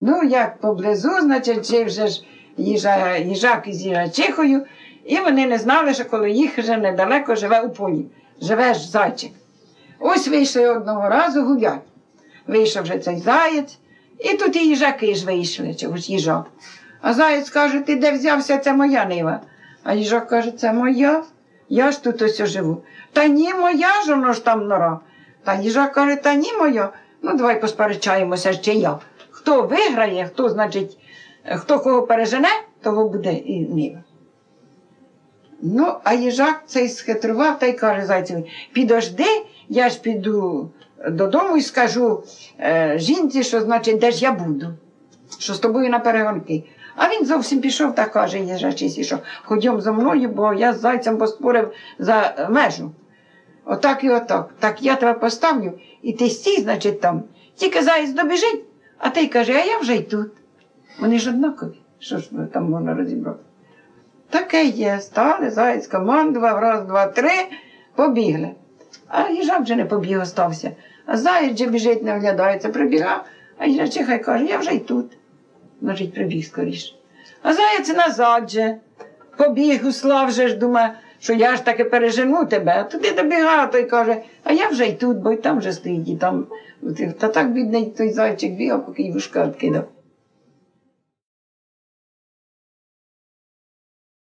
Ну, як поблизу, значить, жив вже ж їжак із їжачихою, і вони не знали, що коло їх вже недалеко живе у полі, живе ж зайчик. Ось вийшли одного разу гулять. Вийшов вже цей заєць, і тут і їжаки ж вийшли, чогось їжак. А заєць каже: ти де взявся, це моя нива. А їжак каже: це моя, я ж тут ось живу. Та ні, моя ж, воно ж там нора. Та їжак каже: та ні, моя. Ну, давай посперечаємося ще я. Хто виграє, хто, значить, хто кого пережене, того буде і нива. Ну, а їжак цей схитрував та й каже зайцеві: підожди, я ж піду додому і скажу жінці, що, значить, де ж я буду, що з тобою на перегонки. А він зовсім пішов та каже їжачисі, що ходьом за мною, бо я з зайцем поспорив за межу. Отак і отак. Так я тебе поставлю, і ти стій, значить, там. Тільки заєць добіжить, а ти каже: а я вже й тут. Вони ж однакові, що ж там можна розібрати. Таке є, стали, заєць командував, раз, два, три, побігли. А їжак вже не побіг, остався. А заєць же біжить, не оглядається, прибігав, а їжачиха й каже: я вже й тут. Значить, прибіг скоріше. А заєць назад же побіг, услав же ж, думає, що я ж таки пережену тебе. А туди добігав, той каже: а я вже й тут, бо й там вже стоїть, і там. Та так бідний той зайчик бігав, поки й вушка відкидав.